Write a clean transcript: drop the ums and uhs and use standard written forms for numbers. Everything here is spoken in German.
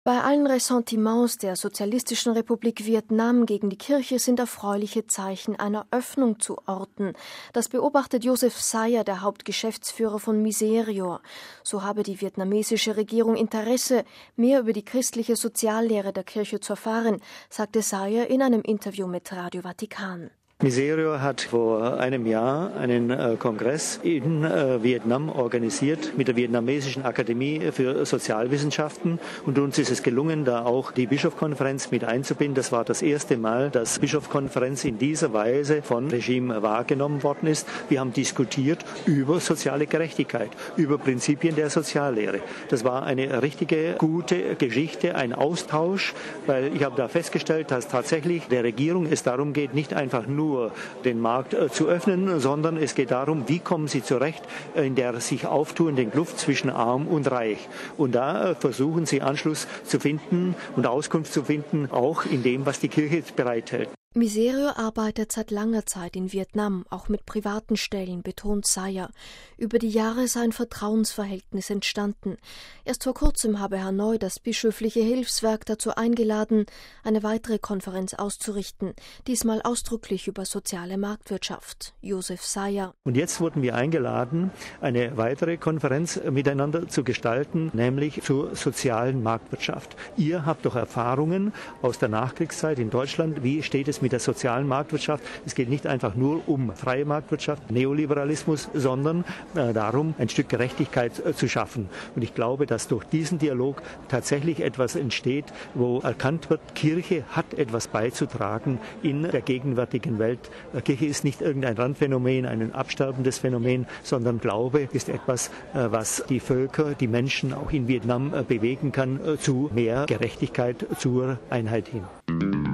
Bei allen Ressentiments der Sozialistischen Republik Vietnam gegen die Kirche sind erfreuliche Zeichen einer Öffnung zu orten. Das beobachtet Joseph Saya, der Hauptgeschäftsführer von Miserior. So habe die vietnamesische Regierung Interesse, mehr über die christliche Soziallehre der Kirche zu erfahren, sagte Saya in einem Interview mit Radio Vatikan. Miserior hat vor einem Jahr einen Kongress in Vietnam organisiert mit der Vietnamesischen Akademie für Sozialwissenschaften. Und uns ist es gelungen, da auch die Bischofskonferenz mit einzubinden. Das war das erste Mal, dass Bischofskonferenz in dieser Weise von Regime wahrgenommen worden ist. Wir haben diskutiert über soziale Gerechtigkeit, über Prinzipien der Soziallehre. Das war eine richtige, gute Geschichte, ein Austausch, weil ich habe da festgestellt, dass tatsächlich der Regierung es darum geht, nicht einfach nur den Markt zu öffnen, sondern es geht darum, wie kommen sie zurecht in der sich auftuenden Kluft zwischen Arm und Reich. Und da versuchen sie Anschluss zu finden und Auskunft zu finden, auch in dem, was die Kirche bereithält. Miserior arbeitet seit langer Zeit in Vietnam, auch mit privaten Stellen, betont Saya. Über die Jahre sei ein Vertrauensverhältnis entstanden. Erst vor kurzem habe Hanoi das bischöfliche Hilfswerk dazu eingeladen, eine weitere Konferenz auszurichten, diesmal ausdrücklich über soziale Marktwirtschaft. Joseph Saya. Und jetzt wurden wir eingeladen, eine weitere Konferenz miteinander zu gestalten, nämlich zur sozialen Marktwirtschaft. Ihr habt doch Erfahrungen aus der Nachkriegszeit in Deutschland. Wie steht es mit der sozialen Marktwirtschaft? Es geht nicht einfach nur um freie Marktwirtschaft, Neoliberalismus, sondern darum, ein Stück Gerechtigkeit zu schaffen. Und ich glaube, dass durch diesen Dialog tatsächlich etwas entsteht, wo erkannt wird, Kirche hat etwas beizutragen in der gegenwärtigen Welt. Kirche ist nicht irgendein Randphänomen, ein absterbendes Phänomen, sondern Glaube ist etwas, was die Völker, die Menschen auch in Vietnam bewegen kann zu mehr Gerechtigkeit, zur Einheit hin.